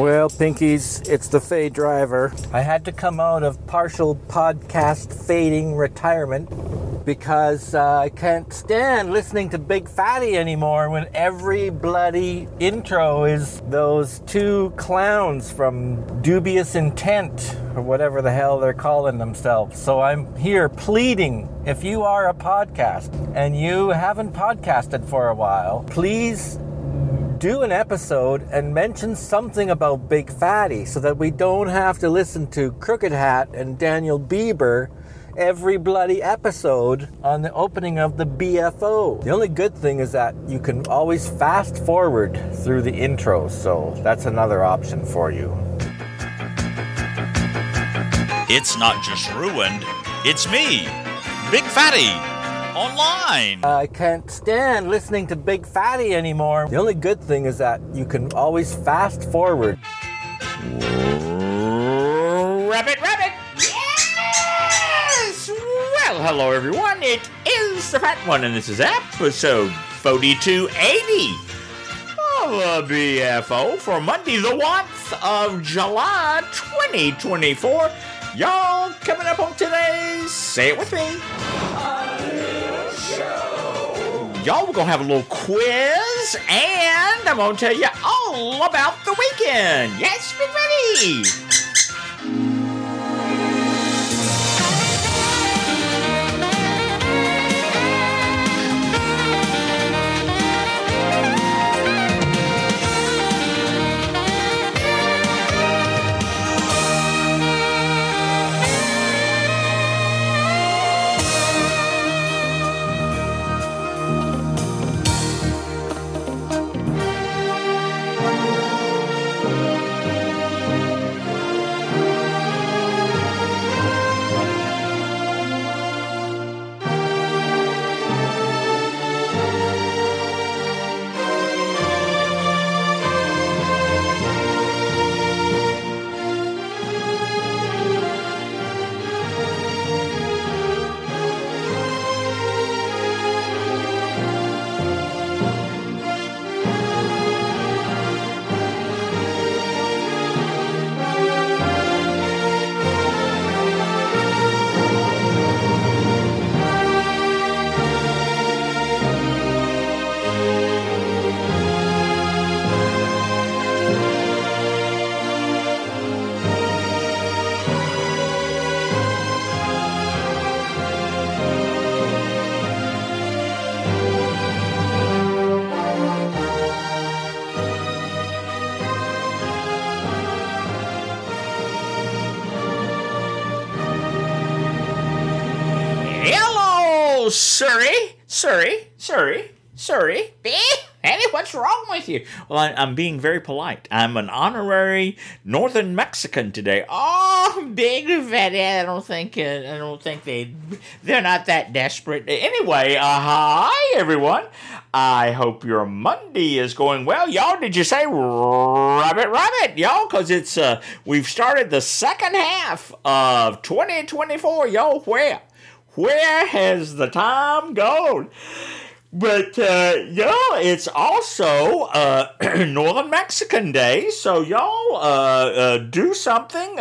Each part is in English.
Well, Pinkies, it's the Fay Driver. I had to come out of partial podcast fading retirement because I can't stand listening to Big Fatty anymore when every bloody intro is those two clowns from Dubious Intent or whatever the hell they're calling themselves. So I'm here pleading, if you are a podcast and you haven't podcasted for a while, please do an episode and mention something about Big Fatty so that we don't have to listen to Crooked Hat and Daniel Bieber every bloody episode on the opening of the BFO. The only good thing is that you can always fast forward through the intros, so that's another option for you. It's not just ruined, it's me, Big Fatty. Online. I can't stand listening to Big Fatty anymore. The only good thing is that you can always fast forward. Rabbit! Yes! Well, hello everyone. It is the Fat One, and this is episode 4280 of the BFO for Monday, the 1st of July, 2024. Y'all, coming up on today's Say It With Me. Y'all, we're going to have a little quiz, and I'm going to tell you all about the weekend. Yes, be ready. Surrey. Hey, what's wrong with you? Well, I'm being very polite. I'm an honorary Northern Mexican today. Oh, Big Fatty. I don't think they're not that desperate. Anyway, hi everyone. I hope your Monday is going well, y'all. Did you say rabbit, y'all? Because it's we've started the second half of 2024, y'all. Where has the time gone? But, it's also Northern Mexican Day, so y'all do something,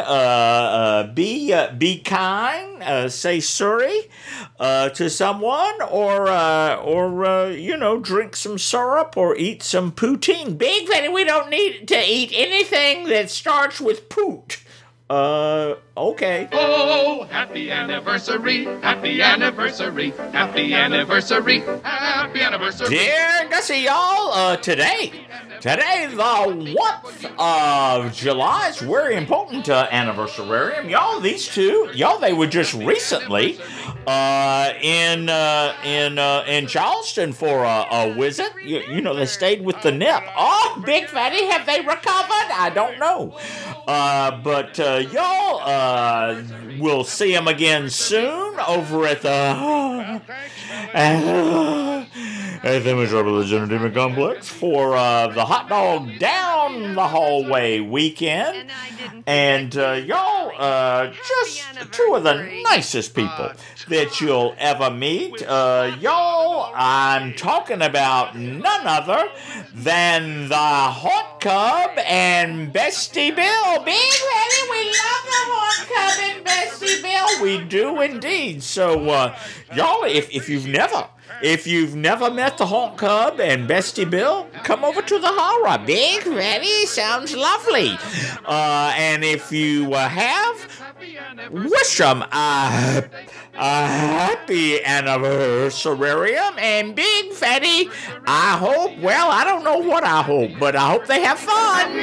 be kind, say sorry to someone, or drink some syrup or eat some poutine. Big Fatty, we don't need to eat anything that starts with poot. Okay. Oh, happy anniversary, happy anniversary, happy anniversary, happy anniversary. Dear Gussie, y'all, today, the 1st of July is very important anniversary. Y'all, these two, they were just recently in Charleston for a visit. They stayed with the Nip. Oh, Big Fatty, have they recovered? I don't know. But y'all, we'll see them again soon over at the at the Metropolis Entertainment Complex for the Hot Dog Down the Hallway weekend. And y'all, just two of the nicest people that you'll ever meet. Y'all, I'm talking about none other than the Hot Cub and Bestie Bill. Big Ready, we love the Hot Cub and Bestie Bill. We do indeed. So, y'all, if you've never met the Hot Cub and Bestie Bill, come over to the horror. Big Ready sounds lovely. And if you have, wish them a happy anniversarium. And Big Fatty, I hope, well, I don't know what I hope, but I hope they have fun.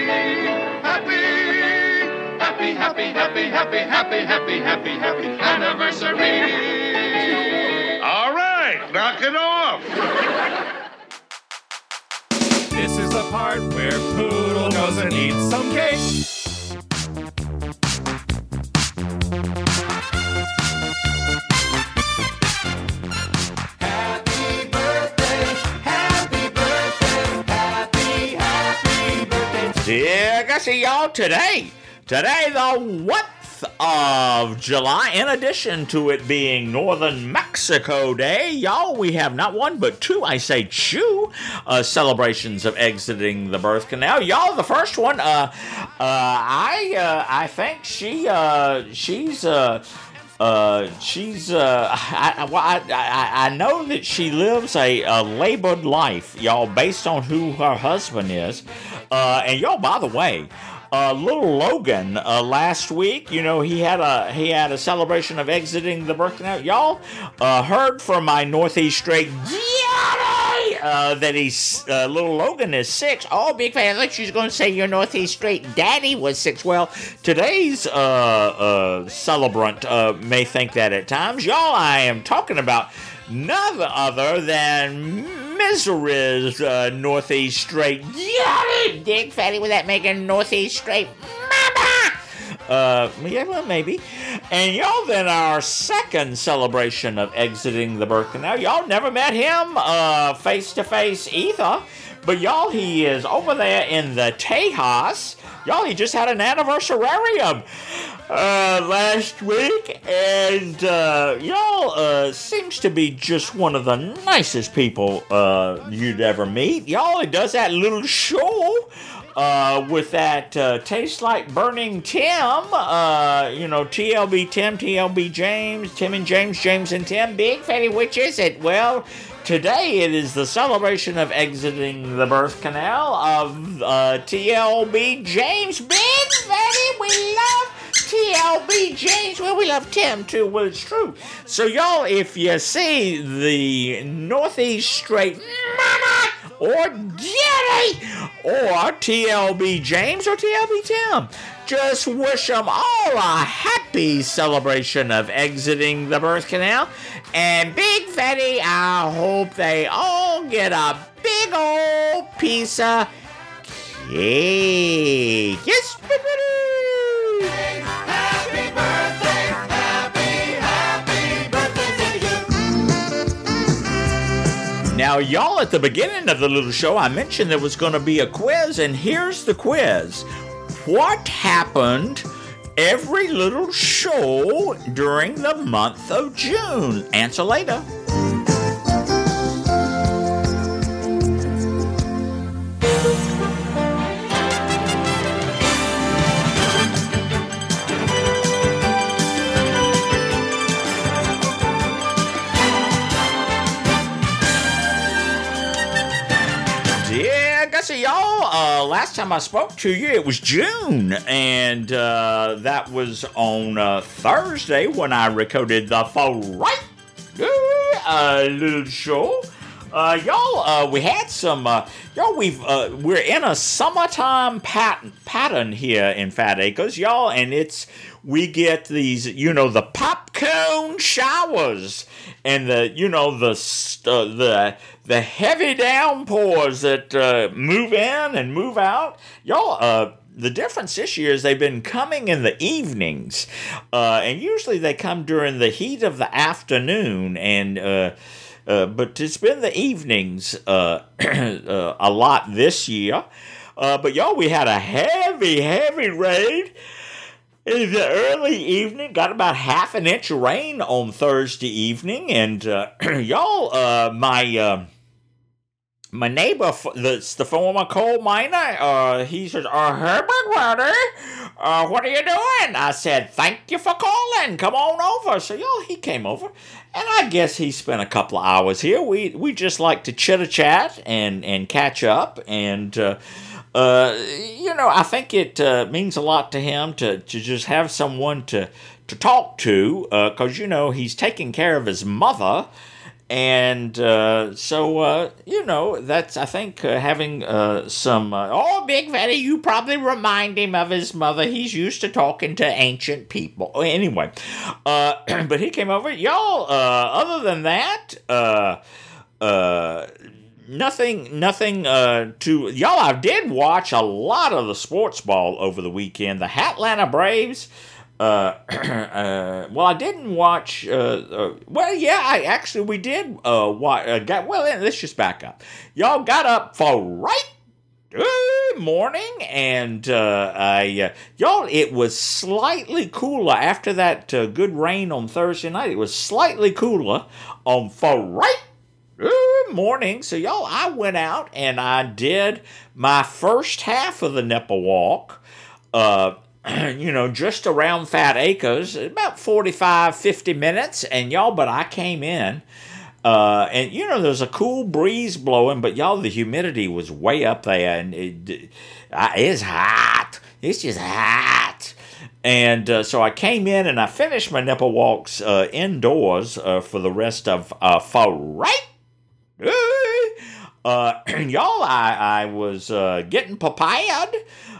Happy anniversary. All right, knock it off. This is the part where Poodle goes and eats some cake. Happy birthday, happy birthday, happy birthday. Yeah, Gussie, y'all, today, the 1st of July, in addition to it being Northern Mexico Day, y'all, we have not one but two, I say two, celebrations of exiting the birth canal. Y'all, the first one, I think I know that she lives a labored life, y'all, based on who her husband is. And y'all, by the way, little Logan, last week, you know, he had a celebration of exiting the birth canal. Y'all, heard from my Northeast Straight that little Logan is 6. Oh, Big Fan, I thought she was going to say your Northeast Straight daddy was 6. Well, today's celebrant may think that at times. Y'all, I am talking about none other than Misery's Northeast Straight. Yeah, Big Fatty, with that making Northeast Straight mama. Yeah, well, maybe. And y'all, then our second celebration of exiting the birth canal. Y'all never met him face to face either, but y'all, he is over there in the Tejas. Y'all, he just had an anniversarium last week, and y'all, seems to be just one of the nicest people you'd ever meet. Y'all, he does that little show with that Taste Like Burning Tim, TLB Tim, TLB James, Tim and James, James and Tim. Big Fatty, which is it? Well, today it is the celebration of exiting the birth canal of TLB James. Big Fatty, we love TLB James. Well, we love Tim too. Well, it's true. So y'all, if you see the Northeast Straight Mama or Daddy or TLB James or TLB Tim, just wish them all a happy celebration of exiting the birth canal. And Big Fatty, I hope they all get a big old piece of cake. Yes, Big Fatty. Happy birthday, happy birthday to you. Now, y'all, at the beginning of the little show, I mentioned there was going to be a quiz, and here's the quiz. What happened every little show during the month of June? Answer later. So y'all, last time I spoke to you, it was June, and that was on Thursday when I recorded the Friday little show. Y'all, we had some, y'all, we're in a summertime pattern here in Fat Acres, y'all, and we get these, the popcorn showers, and the heavy downpours that move in and move out. Y'all, the difference this year is they've been coming in the evenings, and usually they come during the heat of the afternoon, and but it's been the evenings a lot this year. But y'all, we had a heavy rain in the early evening. Got about half an inch of rain on Thursday evening, and y'all, my neighbor, that's the former coal miner, he says, "Hey, Big Fatty, what are you doing?" I said, "Thank you for calling. Come on over." So, y'all, he came over, and I guess he spent a couple of hours here. We just like to chitter-chat and catch up, and, I think it means a lot to him to just have someone to talk to, because, he's taking care of his mother. And so that's, I think, having some... Big Fatty, you probably remind him of his mother. He's used to talking to ancient people. Anyway, but he came over. Y'all, other than that, nothing to... Y'all, I did watch a lot of the sports ball over the weekend. The Atlanta Braves... I didn't watch, we did, let's just back up. Y'all got up for right morning, and, it was slightly cooler after that, good rain on Thursday night. It was slightly cooler on for right morning. So, y'all, I went out and I did my first half of the Nipple Walk, just around Fat Acres, about 45, 50 minutes, and y'all, but I came in, and there's a cool breeze blowing, but y'all, the humidity was way up there, and it's hot. It's just hot. And so I came in and I finished my Nipple Walks indoors for the rest of y'all, I was getting prepared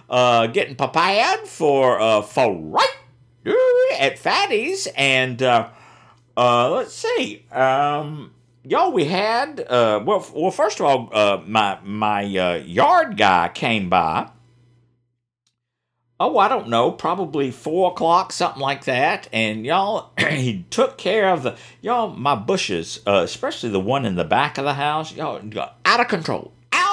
for right at Fatty's, and let's see, y'all, we had first of all, my yard guy came by. I don't know, probably 4 o'clock, something like that. And y'all, he took care of my bushes, especially the one in the back of the house. Y'all, out of control.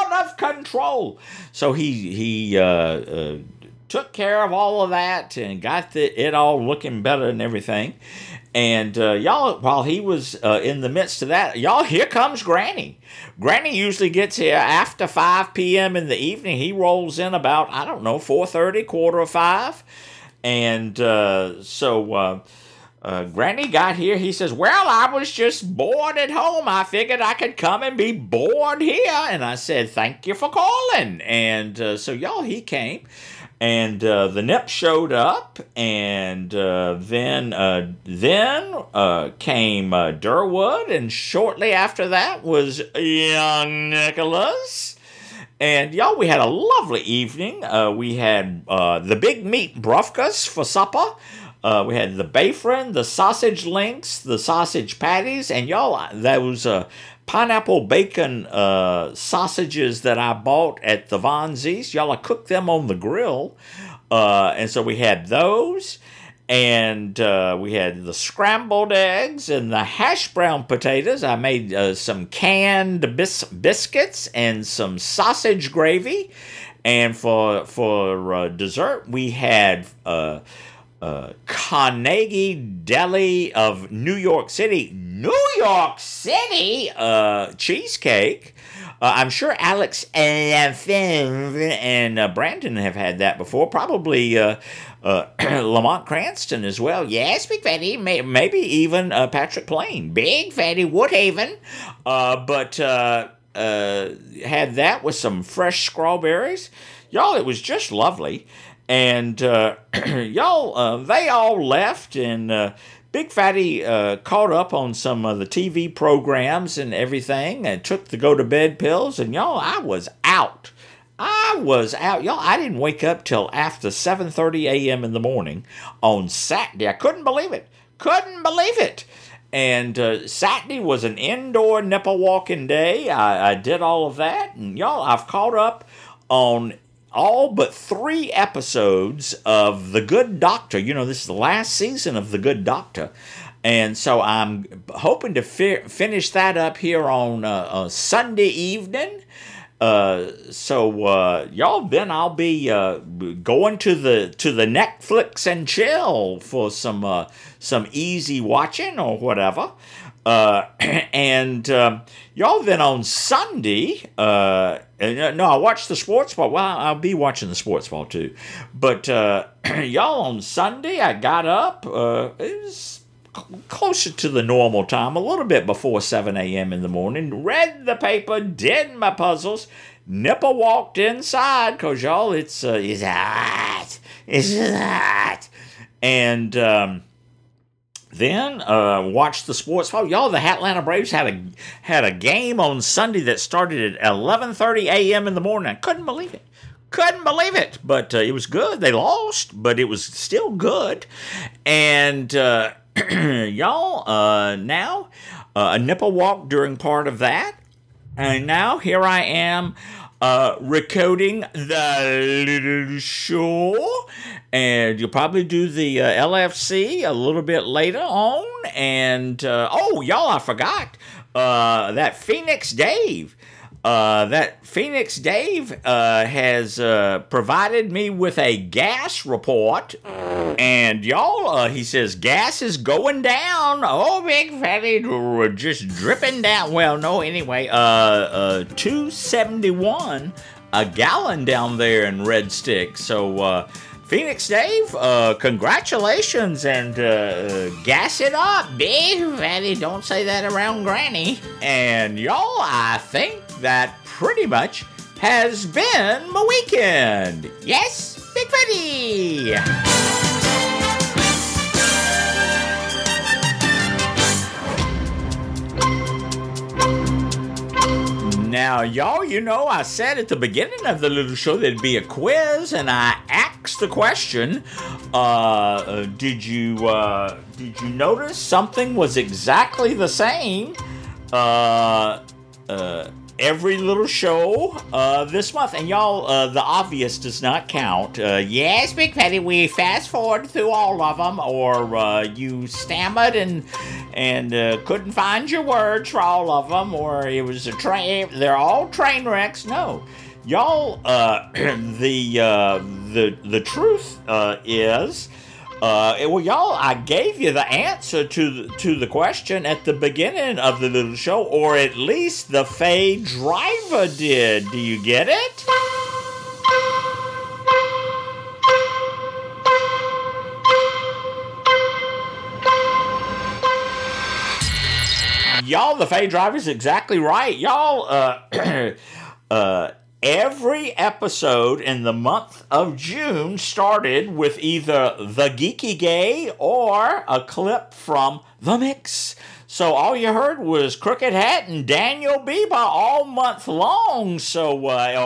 So he took care of all of that and got it all looking better and everything. And y'all, while he was in the midst of that, y'all, here comes Granny. Granny usually gets here after 5 p.m. in the evening. He rolls in about, 4:30, 4:45. And so Granny got here. He says, "Well, I was just bored at home. I figured I could come and be bored here." And I said, "Thank you for calling." And so, y'all, he came. And the Nip showed up, and then came Durwood, and shortly after that was young Nicholas. And y'all, we had a lovely evening. We had the big meat brufkas for supper. We had the bafrin, the sausage links, the sausage patties, and y'all, those pineapple bacon sausages that I bought at the Von Z's. Y'all, I cooked them on the grill. And so we had those, and we had the scrambled eggs and the hash brown potatoes. I made some canned biscuits and some sausage gravy. And for dessert, we had Carnegie Deli of New York City cheesecake. I'm sure Alex and Brandon have had that before. Probably Lamont Cranston as well. Yes, Big Fatty. Maybe even Patrick Plain. Big Fatty Woodhaven. But had that with some fresh strawberries. Y'all, it was just lovely. And y'all, they all left, and Big Fatty caught up on some of the TV programs and everything, and took the go-to-bed pills, and y'all, I was out. Y'all, I didn't wake up till after 7:30 a.m. in the morning on Saturday. I couldn't believe it. And Saturday was an indoor nipple walking day. I did all of that, and y'all, I've caught up on all but 3 episodes of The Good Doctor. This is the last season of The Good Doctor. And so I'm hoping to finish that up here on Sunday evening. Y'all, then I'll be going to the Netflix and chill for some easy watching or whatever. Y'all, then on Sunday, I watched the sports ball. Well, I'll be watching the sports ball too. But y'all, on Sunday, I got up. It was closer to the normal time, a little bit before 7 a.m. in the morning. Read the paper, did my puzzles. Nipper walked inside because, y'all, it's hot. It's hot. And then watched the sports. Oh, y'all, the Atlanta Braves had a game on Sunday that started at 11:30 a.m. in the morning. I couldn't believe it. But it was good. They lost, but it was still good. And y'all, now Nipper walked during part of that. And now here I am recording the little show. And you'll probably do the LFC a little bit later on. And, y'all, I forgot that Phoenix Dave. Has provided me with a gas report. And y'all, he says gas is going down. Oh, Big Fatty, just dripping down. Well, no, anyway, $2.71 a gallon down there in Red Stick. So, Phoenix Dave, congratulations, and gas it up, Big Fatty. Don't say that around Granny. And y'all, I think that pretty much has been my weekend. Yes, Big Fatty. Now, y'all, you know, I said at the beginning of the little show there'd be a quiz, and I asked the question, did you notice something was exactly the same every little show this month? And y'all, the obvious does not count. Yes, Big Fatty, we fast forward through all of them, or you stammered and couldn't find your words for all of them, or it was a train. They're all train wrecks. No, y'all. The truth is. Well, y'all, I gave you the answer to the question at the beginning of the little show, or at least the Faye Driver did. Do you get it? Y'all, the Faye Driver's exactly right. Y'all, every episode in the month of June started with either The Geeky Gay or a clip from The Mix. So all you heard was Crooked Hat and Daniel Bieber all month long. So,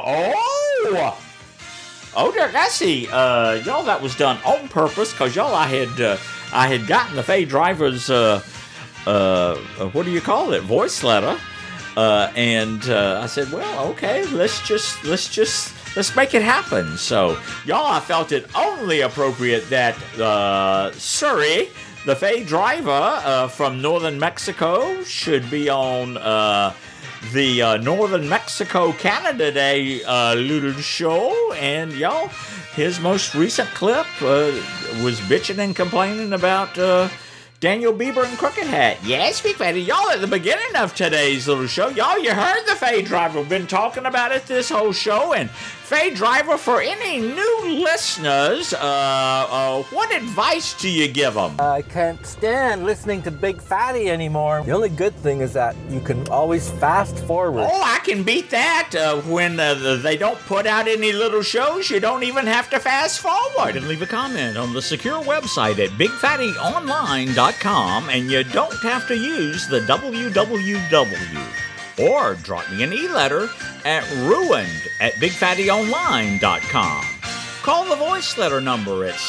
dear, I see. Y'all, that was done on purpose because, y'all, I had gotten the Faye Driver's, what do you call it, voice letter. And I said, well, okay, let's make it happen. So, y'all, I felt it only appropriate that Surrey, the Faye Driver from Northern Mexico, should be on the Northern Mexico Canada Day little show. And, y'all, his most recent clip was bitching and complaining about Daniel Bieber and Crooked Hat. Yes, Big Fatty. Y'all, at the beginning of today's little show, y'all, you heard the Faye Driver. We've been talking about it this whole show. And Faye Driver, for any new listeners, what advice do you give them? I can't stand listening to Big Fatty anymore. The only good thing is that you can always fast forward. Oh, I can beat that. When they don't put out any little shows, you don't even have to fast forward. You can leave a comment on the secure website at BigFattyOnline.com, and you don't have to use the www. Or drop me an e-letter at ruined@BigFattyOnline.com. Call the voice letter number at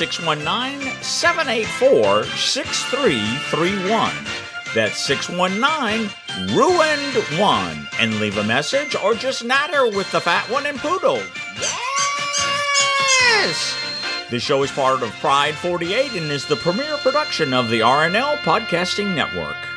619-784-6331. That's 619-RUINED1. And leave a message or just natter with the fat one and Poodle. Yes! This show is part of Pride 48 and is the premier production of the RNL Podcasting Network.